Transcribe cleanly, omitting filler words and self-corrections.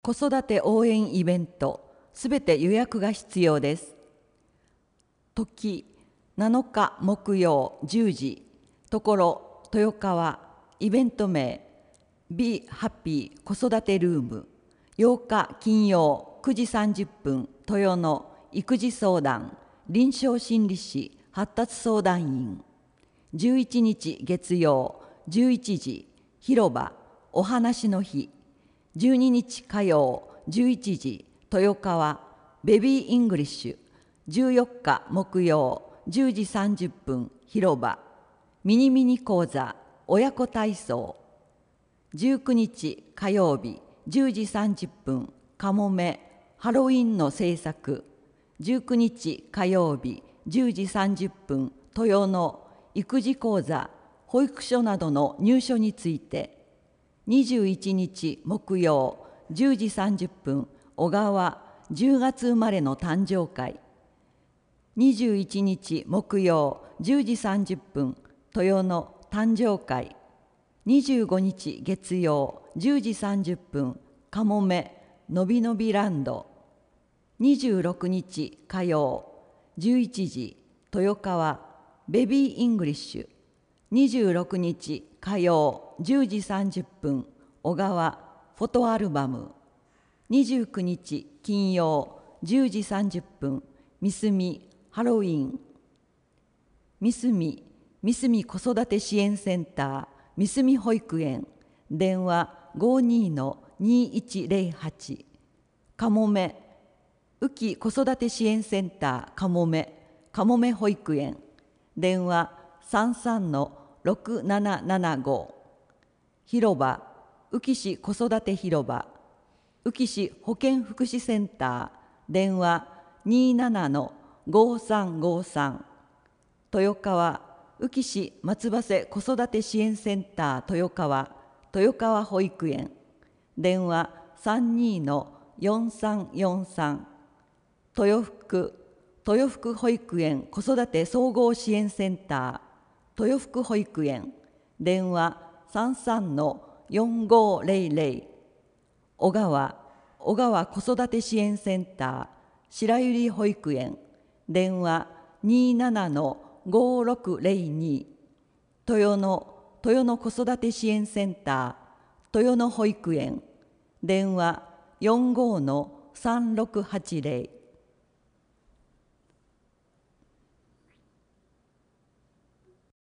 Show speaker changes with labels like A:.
A: 子育て応援イベント、すべて予約が必要です。時、7日木曜10時、ところ、豊川、イベント名、Be Happy 子育てルーム、8日金曜9時30分、豊野、育児相談、臨床心理士、発達相談員、11日月曜11時、広場、お話の日、12日火曜11時、豊川、ベビーイングリッシュ、14日木曜10時30分、広場、ミニミニ講座、親子体操、19日火曜日10時30分、かもめ、ハロウィンの制作、19日火曜日10時30分、豊野、育児講座、保育所などの入所について、21日木曜10時30分、小川、10月生まれの誕生会、21日木曜10時30分、豊野誕生会、25日月曜10時30分、かもめ、のびのびランド、26日火曜11時、豊川、ベビーイングリッシュ、26日火曜10時30分、小川、フォトアルバム、29日金曜10時30分、みすみ、ハロウィン、みすみ子育て支援センター、みすみ保育園、電話52-2108、かもめ、うき子育て支援センターかもめ保育園、電話33-6775、広場、宇城市子育て広場、宇城市保健福祉センター、電話27-5353、豊川、宇城市松葉瀬子育て支援センター豊川保育園、電話32-4343、豊福保育園子育て総合支援センター豊福保育園、電話33-4500、小川子育て支援センター白百合保育園、電話27-5602、豊野子育て支援センター豊野保育園、電話45-3680、